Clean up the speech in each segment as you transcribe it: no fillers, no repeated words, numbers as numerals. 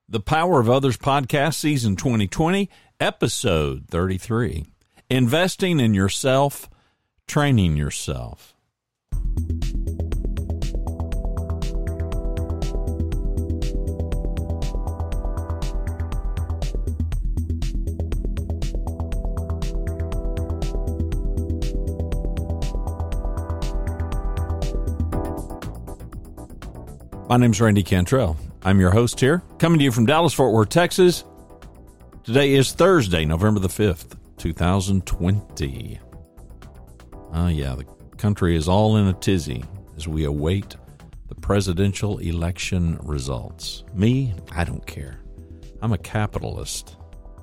The Power of Others podcast, season 2020, episode 33. Investing in yourself, training yourself. My name's Randy Cantrell. I'm your host here, coming to you from Dallas-Fort Worth, Texas. Today is Thursday, November the 5th, 2020. The country is all in a tizzy as we await the presidential election results. Me, I don't care. I'm a capitalist.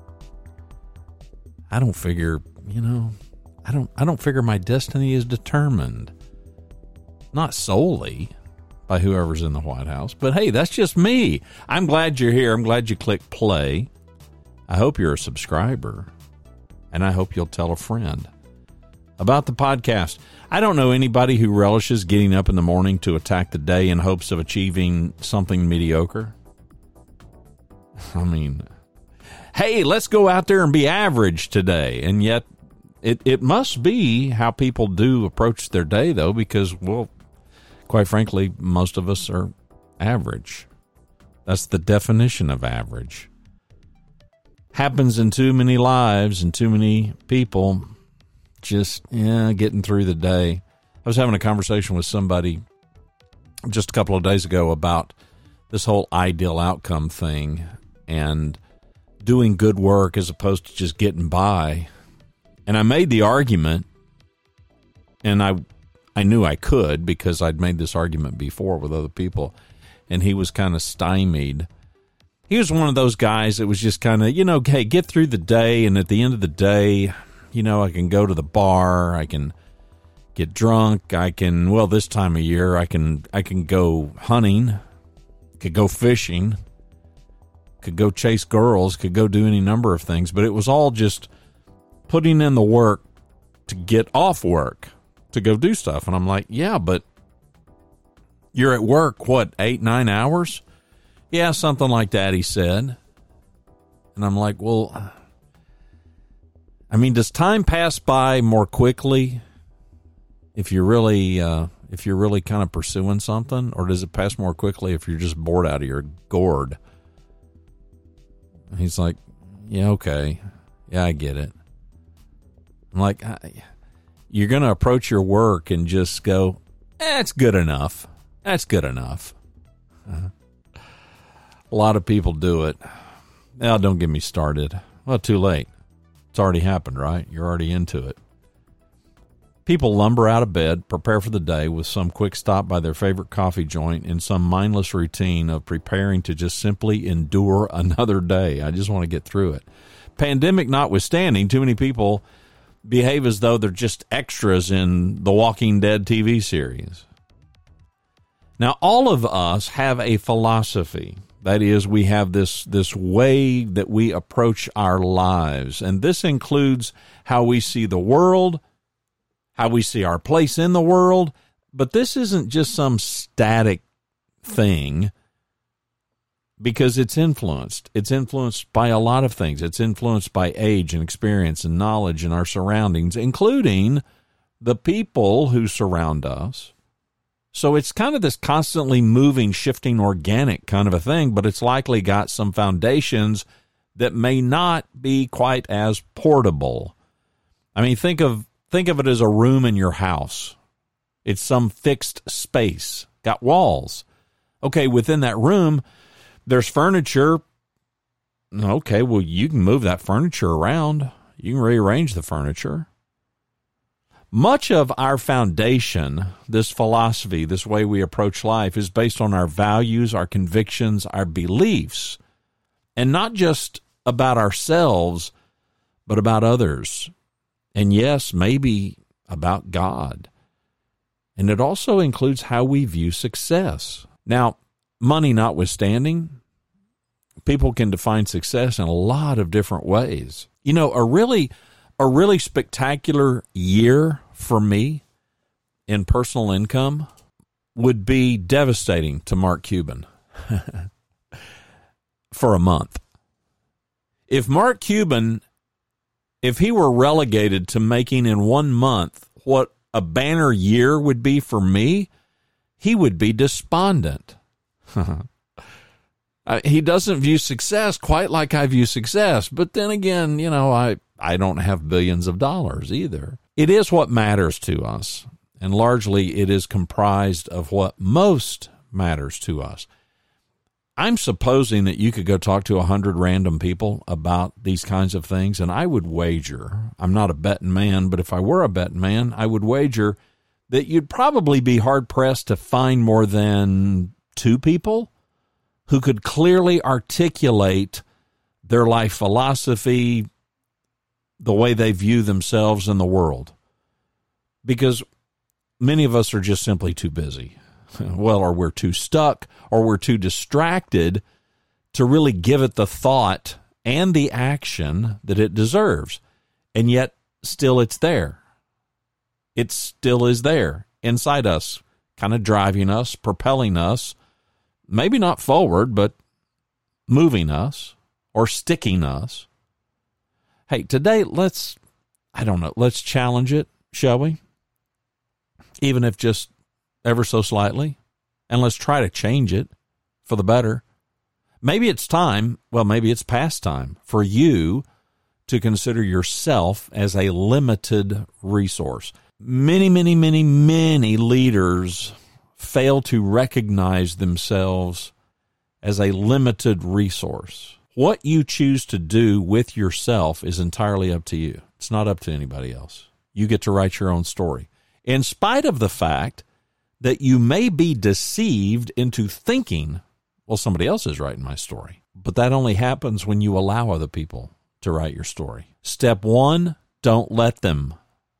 I don't figure, I don't figure my destiny is determined. Not solely by whoever's in the White House. But hey, that's just me. I'm glad you're here. I'm glad you clicked play. I hope you're a subscriber. And I hope you'll tell a friend about the podcast. I don't know anybody who relishes getting up in the morning to attack the day in hopes of achieving something mediocre. I mean, hey, let's go out there and be average today. And yet, it must be how people do approach their day, though, because, well, quite frankly, most of us are average. That's the definition of average. Happens in too many lives and too many people just getting through the day. I was having a conversation with somebody just a couple of days ago about this whole ideal outcome thing and doing good work as opposed to just getting by. And I made the argument, and I knew I could because I'd made this argument before with other people, and he was kind of stymied. He was one of those guys that was just kind of, hey, get through the day, and at the end of the day, I can go to the bar, I can get drunk, this time of year, I can go hunting, could go fishing, could go chase girls, could go do any number of things, but it was all just putting in the work to get off work, to go do stuff. And I'm like, yeah, but you're at work, 8-9 hours? Yeah, something like that, he said. And I'm like, well, does time pass by more quickly if you're really kind of pursuing something, or does it pass more quickly if you're just bored out of your gourd? And he's like, yeah, okay. Yeah, I get it. I'm like, you're going to approach your work and just go, it's good enough. That's good enough. A lot of people do it. Now, don't get me started. Well, too late. It's already happened, right? You're already into it. People lumber out of bed, prepare for the day with some quick stop by their favorite coffee joint in some mindless routine of preparing to just simply endure another day. I just want to get through it. Pandemic notwithstanding, too many people behave as though they're just extras in the Walking Dead TV series. Now, all of us have a philosophy. That is, we have this way that we approach our lives. And this includes how we see the world, how we see our place in the world. But this isn't just some static thing, because it's influenced. It's influenced by a lot of things. It's influenced by age and experience and knowledge and our surroundings, including the people who surround us. So it's kind of this constantly moving, shifting, organic kind of a thing, but it's likely got some foundations that may not be quite as portable. Think of it as a room in your house. It's some fixed space, got walls. Okay, within that room, there's furniture. Okay, well, you can move that furniture around. You can rearrange the furniture. Much of our foundation, this philosophy, this way we approach life, is based on our values, our convictions, our beliefs, and not just about ourselves, but about others. And yes, maybe about God. And it also includes how we view success. Now, money notwithstanding, people can define success in a lot of different ways. A really spectacular year for me in personal income would be devastating to Mark Cuban. for a month. If Mark Cuban, if he were relegated to making in 1 month what a banner year would be for me, he would be despondent. He doesn't view success quite like I view success. But then again, I don't have billions of dollars either. It is what matters to us. And largely it is comprised of what most matters to us. I'm supposing that you could go talk to 100 random people about these kinds of things, and I would wager, I'm not a betting man, but if I were a betting man, I would wager that you'd probably be hard-pressed to find more than 2 people who could clearly articulate their life philosophy, the way they view themselves in the world. Because many of us are just simply too busy. Well, or we're too stuck, or we're too distracted to really give it the thought and the action that it deserves. And yet, still it's there. It still is there inside us, kind of driving us, propelling us, maybe not forward, but moving us or sticking us. Hey, today, let's challenge it, shall we? Even if just ever so slightly, and let's try to change it for the better. Maybe it's time, maybe it's past time for you to consider yourself as a limited resource. Many leaders fail to recognize themselves as a limited resource. What you choose to do with yourself is entirely up to you. It's not up to anybody else. You get to write your own story. In spite of the fact that you may be deceived into thinking, somebody else is writing my story. But that only happens when you allow other people to write your story. Step 1, don't let them.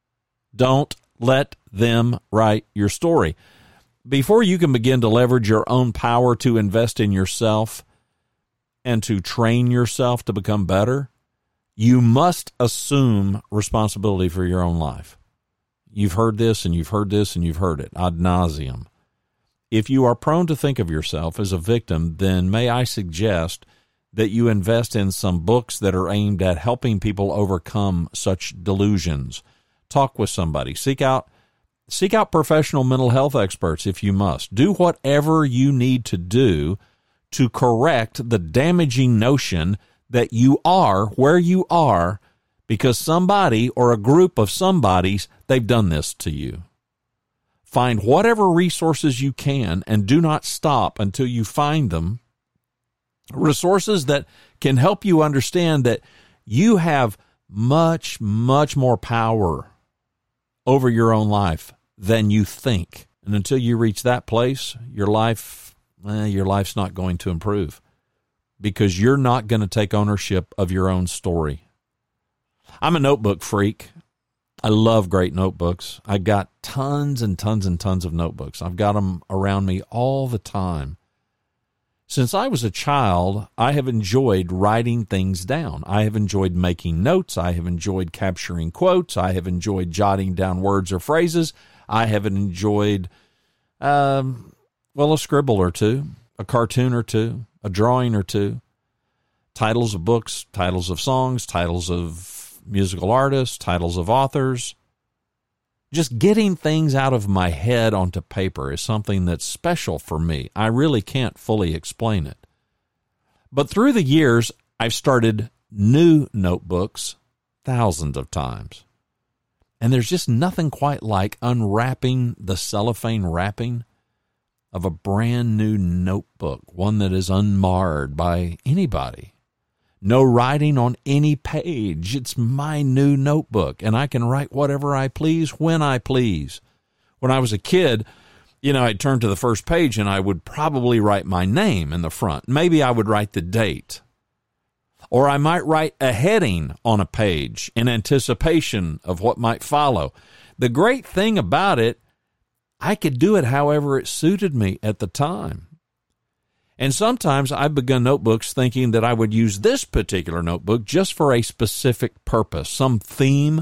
Don't let them write your story. Before you can begin to leverage your own power to invest in yourself and to train yourself to become better, you must assume responsibility for your own life. You've heard this, and you've heard this, and you've heard it ad nauseum. If you are prone to think of yourself as a victim, then may I suggest that you invest in some books that are aimed at helping people overcome such delusions. Talk with somebody. Seek out professional mental health experts if you must. Do whatever you need to do to correct the damaging notion that you are where you are because somebody or a group of somebodies, they've done this to you. Find whatever resources you can and do not stop until you find them. Resources that can help you understand that you have much, much more power over your own life than you think. And until you reach that place, your life's not going to improve because you're not going to take ownership of your own story. I'm a notebook freak. I love great notebooks. I got tons and tons and tons of notebooks. I've got them around me all the time. Since I was a child, I have enjoyed writing things down. I have enjoyed making notes. I have enjoyed capturing quotes. I have enjoyed jotting down words or phrases. I have enjoyed, a scribble or two, a cartoon or two, a drawing or two, titles of books, titles of songs, titles of musical artists, titles of authors. Just getting things out of my head onto paper is something that's special for me. I really can't fully explain it. But through the years, I've started new notebooks thousands of times. And there's just nothing quite like unwrapping the cellophane wrapping of a brand new notebook, one that is unmarred by anybody. No writing on any page. It's my new notebook, and I can write whatever I please when I please. When I was a kid, I'd turn to the first page, and I would probably write my name in the front. Maybe I would write the date. Or I might write a heading on a page in anticipation of what might follow. The great thing about it, I could do it however it suited me at the time. And sometimes I've begun notebooks thinking that I would use this particular notebook just for a specific purpose, some theme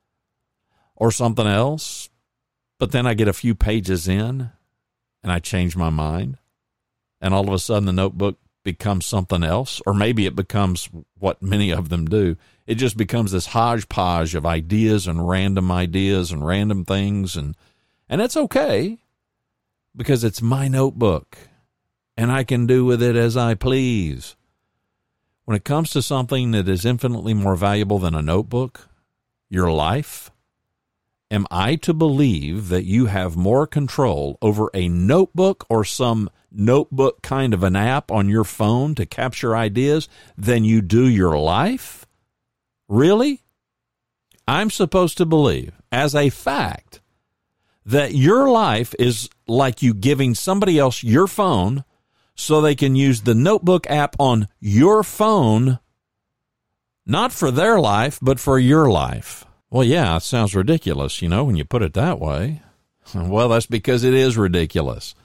or something else. But then I get a few pages in and I change my mind. And all of a sudden the notebook becomes something else, or maybe it becomes what many of them do. It just becomes this hodgepodge of ideas and random things, and it's okay because it's my notebook and I can do with it as I please. When it comes to something that is infinitely more valuable than a notebook, your life, am I to believe that you have more control over a notebook or some notebook kind of an app on your phone to capture ideas than you do your life? Really? I'm supposed to believe, as a fact, that your life is like you giving somebody else your phone so they can use the notebook app on your phone, not for their life, but for your life. Well, yeah, it sounds ridiculous, when you put it that way. Well, that's because it is ridiculous.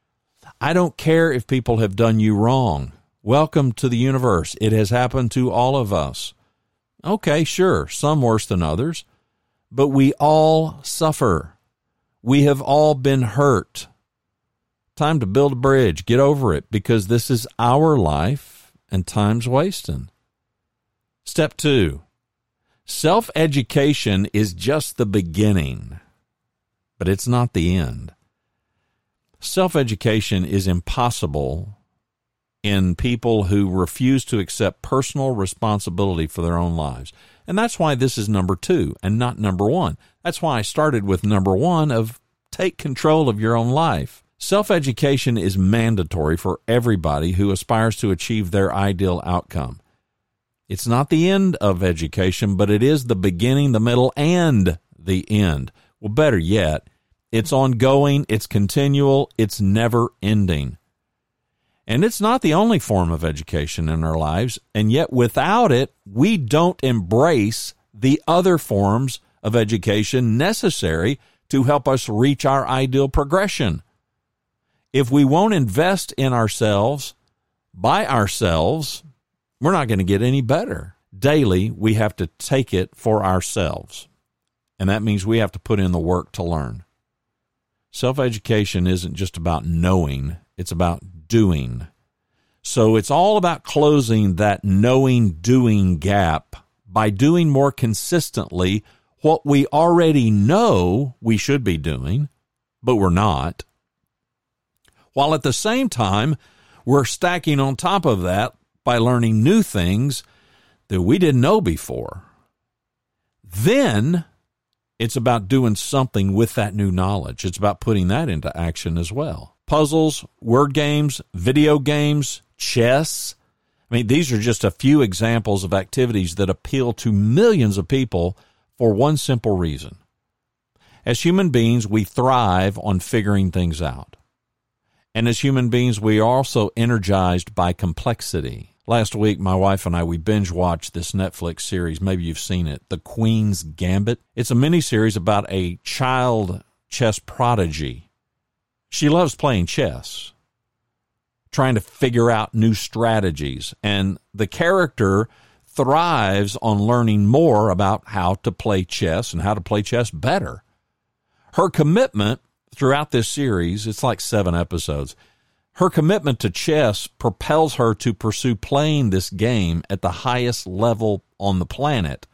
I don't care if people have done you wrong. Welcome to the universe. It has happened to all of us. Okay, sure, some worse than others, but we all suffer. We have all been hurt. Time to build a bridge. Get over it, because this is our life and time's wasting. Step 2. Self-education is just the beginning, but it's not the end. Self-education is impossible in people who refuse to accept personal responsibility for their own lives. And that's why this is number 2 and not number 1. That's why I started with number 1 of take control of your own life. Self-education is mandatory for everybody who aspires to achieve their ideal outcome. It's not the end of education, but it is the beginning, the middle, and the end. Well, better yet, it's ongoing, it's continual, it's never ending. And it's not the only form of education in our lives, and yet without it, we don't embrace the other forms of education necessary to help us reach our ideal progression. If we won't invest in ourselves, by ourselves, we're not going to get any better. Daily, we have to take it for ourselves. And that means we have to put in the work to learn. Self-education isn't just about knowing, it's about doing. So it's all about closing that knowing-doing gap by doing more consistently what we already know we should be doing, but we're not. While at the same time, we're stacking on top of that by learning new things that we didn't know before. Then it's about doing something with that new knowledge. It's about putting that into action as well. Puzzles, word games, video games, chess. These are just a few examples of activities that appeal to millions of people for one simple reason. As human beings, we thrive on figuring things out. And as human beings, we are also energized by complexity. Last week, my wife and I, we binge-watched this Netflix series. Maybe you've seen it, The Queen's Gambit. It's a miniseries about a child chess prodigy. She loves playing chess, trying to figure out new strategies. And the character thrives on learning more about how to play chess and how to play chess better. Her commitment throughout this series, it's like 7 episodes, her commitment to chess propels her to pursue playing this game at the highest level on the planet.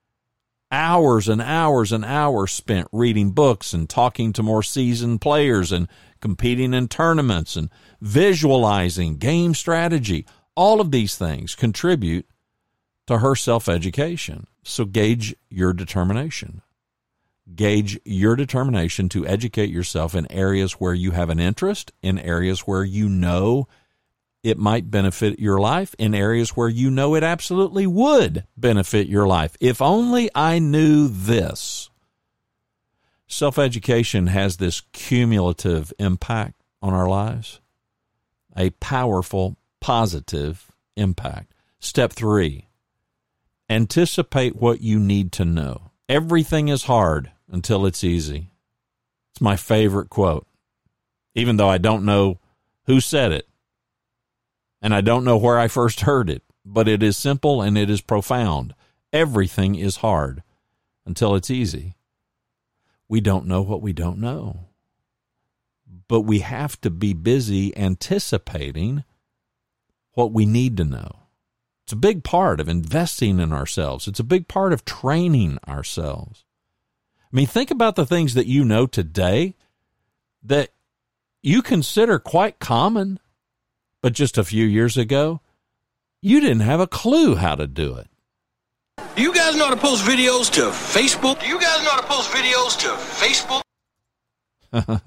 Hours and hours and hours spent reading books and talking to more seasoned players and competing in tournaments and visualizing game strategy. All of these things contribute to her self-education. So gauge your determination. Gauge your determination to educate yourself in areas where you have an interest, in areas where you know it might benefit your life, in areas where you know it absolutely would benefit your life. If only I knew this. Self-education has this cumulative impact on our lives, a powerful, positive impact. Step 3, anticipate what you need to know. Everything is hard until it's easy. It's my favorite quote, even though I don't know who said it, and I don't know where I first heard it, but it is simple and it is profound. Everything is hard until it's easy. We don't know what we don't know, but we have to be busy anticipating what we need to know. It's a big part of investing in ourselves. It's a big part of training ourselves. I mean, think about the things that you know today that you consider quite common, but just a few years ago, you didn't have a clue how to do it. Do you guys know how to post videos to Facebook? Do you guys know how to post videos to Facebook?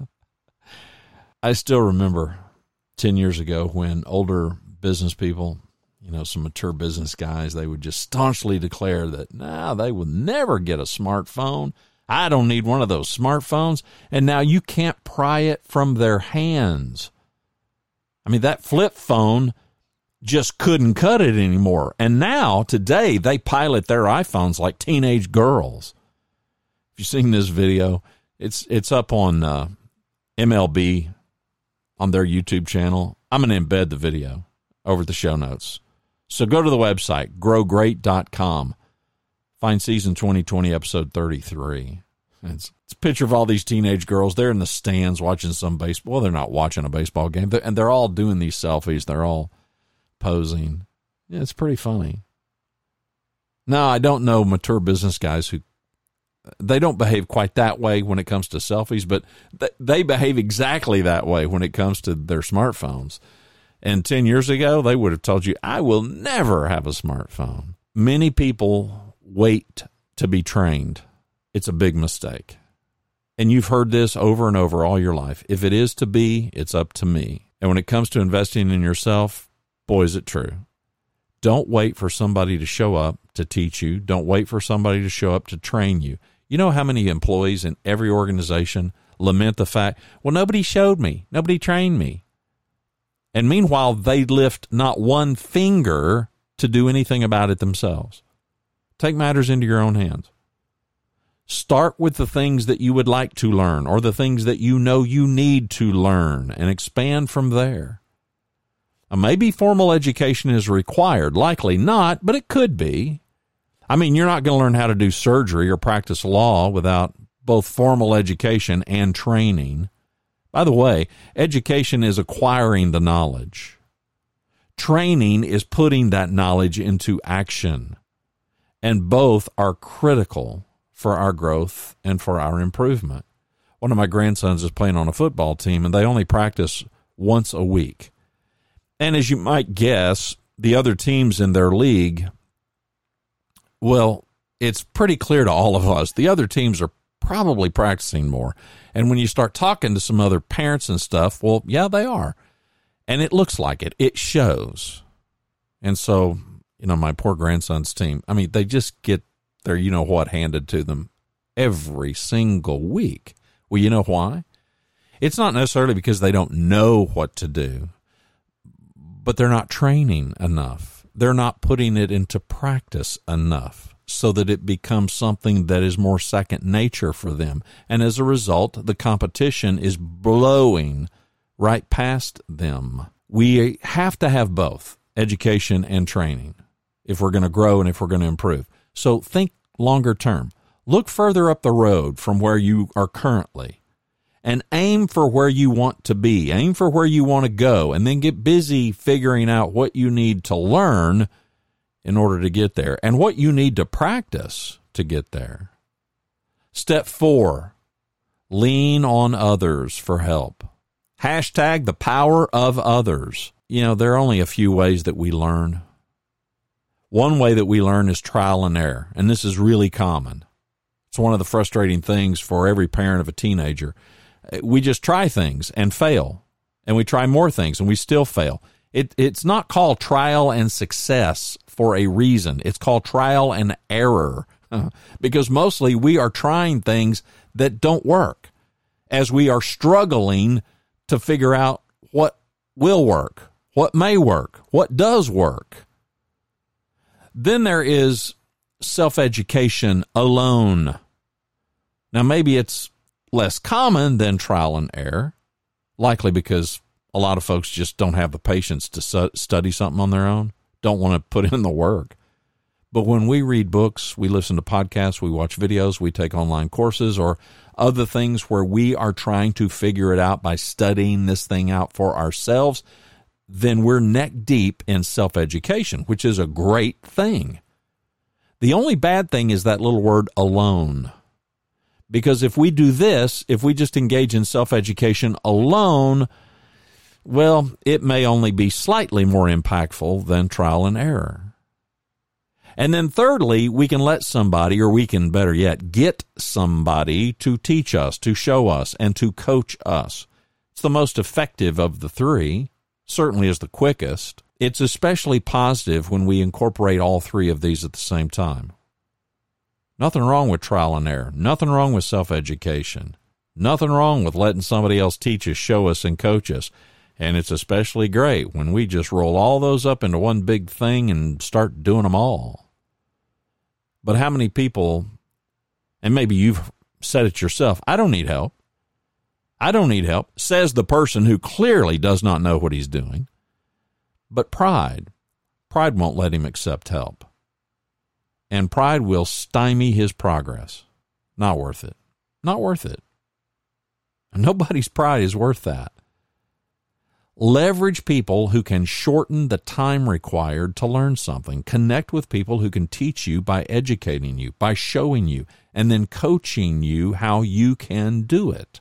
I still remember 10 years ago when older business people, some mature business guys, they would just staunchly declare that, they would never get a smartphone. I don't need one of those smartphones. And now you can't pry it from their hands. I mean, that flip phone just couldn't cut it anymore. And now, today, they pilot their iPhones like teenage girls. If you've seen this video, it's up on MLB on their YouTube channel. I'm going to embed the video over the show notes. So go to the website, growgreat.com. Find season 2020, episode 33. It's a picture of all these teenage girls. They're in the stands watching some baseball. Well, they're not watching a baseball game. And they're all doing these selfies. They're all posing. Yeah, it's pretty funny. Now, I don't know mature business guys who, they don't behave quite that way when it comes to selfies, but they behave exactly that way when it comes to their smartphones. And 10 years ago, they would have told you, I will never have a smartphone. Many people wait to be trained. It's a big mistake. And you've heard this over and over all your life. If it is to be, it's up to me. And when it comes to investing in yourself, boy, is it true. Don't wait for somebody to show up to teach you. Don't wait for somebody to show up to train you. You know how many employees in every organization lament the fact, well, nobody showed me. Nobody trained me. And meanwhile, they lift not one finger to do anything about it themselves. Take matters into your own hands. Start with the things that you would like to learn or the things that you know you need to learn and expand from there. Now, maybe formal education is required. Likely not, but it could be. I mean, you're not going to learn how to do surgery or practice law without both formal education and training. By the way, education is acquiring the knowledge. Training is putting that knowledge into action. And both are critical for our growth and for our improvement. One of my grandsons is playing on a football team, and they only practice once a week. And as you might guess, the other teams in their league, well, it's pretty clear to all of us, the other teams are probably practicing more. And when you start talking to some other parents and stuff, well, yeah, they are. And it looks like it. It shows. And so, my poor grandson's team, I mean, they just get their you-know-what handed to them every single week. Well, you know why? It's not necessarily because they don't know what to do, but they're not training enough. They're not putting it into practice enough so that it becomes something that is more second nature for them. And as a result, the competition is blowing right past them. We have to have both education and training if we're going to grow and if we're going to improve. So think longer term. Look further up the road from where you are currently and aim for where you want to be. Aim for where you want to go, and then get busy figuring out what you need to learn in order to get there and what you need to practice to get there. Step 4, lean on others for help. Hashtag the power of others. There are only a few ways that we learn. One way that we learn is trial and error, and this is really common. It's one of the frustrating things for every parent of a teenager. We just try things and fail, and we try more things and we still fail. It's not called trial and success for a reason. It's called trial and error because mostly we are trying things that don't work as we are struggling to figure out what will work, what may work, what does work. Then there is self-education alone. Now, maybe it's less common than trial and error, likely because a lot of folks just don't have the patience to study something on their own, don't want to put in the work. But when we read books, we listen to podcasts, we watch videos, we take online courses or other things where we are trying to figure it out by studying this thing out for ourselves, then we're neck deep in self-education, which is a great thing. The only bad thing is that little word alone. Because if we do this, if we just engage in self-education alone, well, it may only be slightly more impactful than trial and error. And then thirdly, we can let somebody, or we can, better yet, get somebody to teach us, to show us, and to coach us. It's the most effective of the three, certainly is the quickest. It's especially positive when we incorporate all three of these at the same time. Nothing wrong with trial and error. Nothing wrong with self-education. Nothing wrong with letting somebody else teach us, show us, and coach us. And it's especially great when we just roll all those up into one big thing and start doing them all. But how many people, and maybe you've said it yourself, I don't need help. I don't need help, says the person who clearly does not know what he's doing. But pride won't let him accept help. And pride will stymie his progress. Not worth it. Not worth it. Nobody's pride is worth that. Leverage people who can shorten the time required to learn something. Connect with people who can teach you by educating you, by showing you, and then coaching you how you can do it.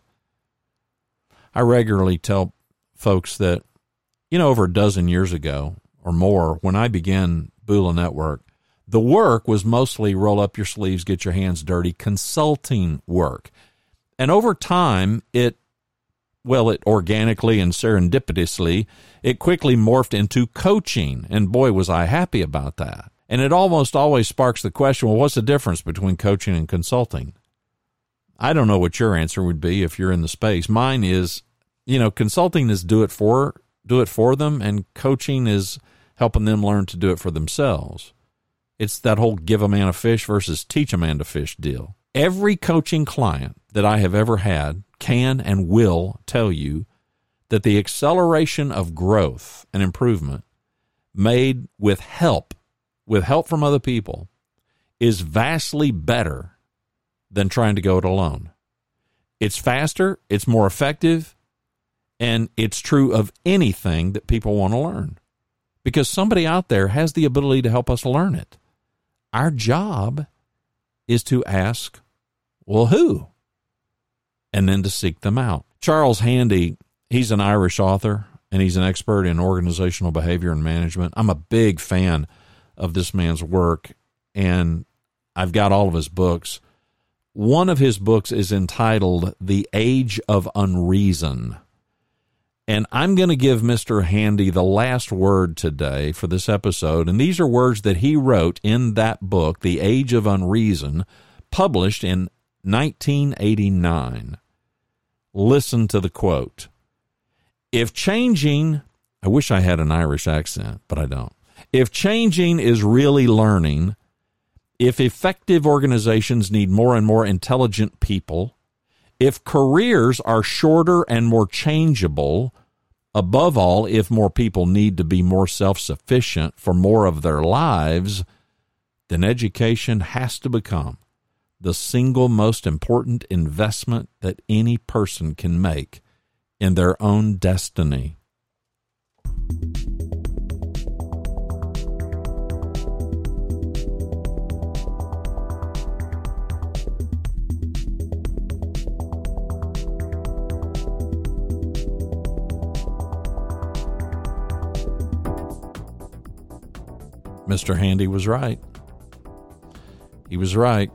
I regularly tell folks that, over a dozen years ago or more, when I began Bula Network, the work was mostly roll up your sleeves, get your hands dirty, consulting work. And over time, it organically and serendipitously, it quickly morphed into coaching. And boy, was I happy about that. And it almost always sparks the question, well, what's the difference between coaching and consulting? I don't know what your answer would be if you're in the space. Mine is, consulting is do it for them, and coaching is helping them learn to do it for themselves. It's that whole give a man a fish versus teach a man to fish deal. Every coaching client that I have ever had can and will tell you that the acceleration of growth and improvement made with help from other people, is vastly better than trying to go it alone. It's faster, it's more effective, and it's true of anything that people want to learn, because somebody out there has the ability to help us learn it. Our job is to ask, well, who? And then to seek them out. Charles Handy, he's an Irish author, and he's an expert in organizational behavior and management. I'm a big fan of this man's work, and I've got all of his books. One of his books is entitled The Age of Unreason. And I'm going to give Mr. Handy the last word today for this episode, and these are words that he wrote in that book, The Age of Unreason, published in 1989. Listen to the quote. If changing, I wish I had an Irish accent, but I don't. If changing is really learning, if effective organizations need more and more intelligent people, if careers are shorter and more changeable, above all, if more people need to be more self-sufficient for more of their lives, then education has to become the single most important investment that any person can make in their own destiny. Mr. Handy was right. He was right.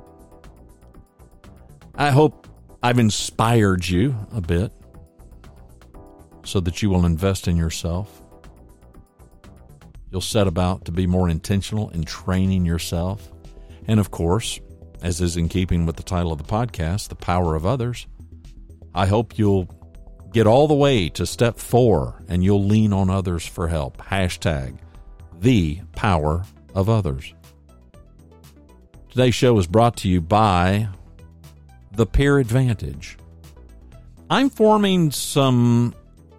I hope I've inspired you a bit so that you will invest in yourself. You'll set about to be more intentional in training yourself. And of course, as is in keeping with the title of the podcast, The Power of Others, I hope you'll get all the way to step 4 and you'll lean on others for help. Hashtag The Power of Others. Today's show is brought to you by The Peer Advantage. I'm forming some...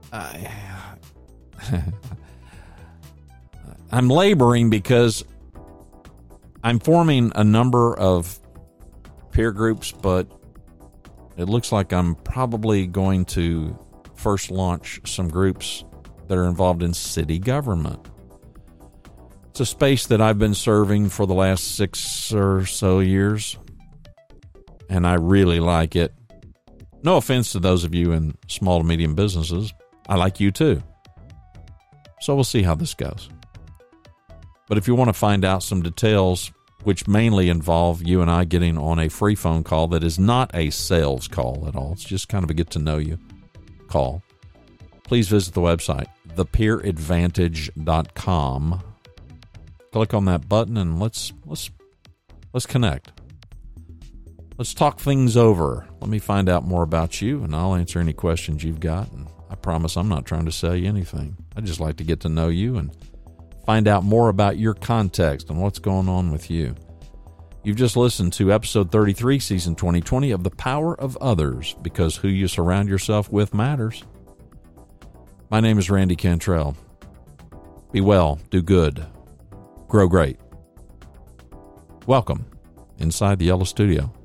I'm laboring because I'm forming a number of peer groups, but it looks like I'm probably going to first launch some groups that are involved in city government. It's a space that I've been serving for the last 6 or so years, and I really like it. No offense to those of you in small to medium businesses. I like you too. So we'll see how this goes. But if you want to find out some details, which mainly involve you and I getting on a free phone call that is not a sales call at all, it's just kind of a get-to-know-you call, please visit the website, thepeeradvantage.com. Click on that button and let's connect. Let's talk things over. Let me find out more about you, and I'll answer any questions you've got. And I promise I'm not trying to sell you anything. I just like to get to know you and find out more about your context and what's going on with you. You've just listened to episode 33, season 2020 of The Power of Others, because who you surround yourself with matters. My name is Randy Cantrell. Be well, do good, grow great. Welcome inside the Yellow Studio.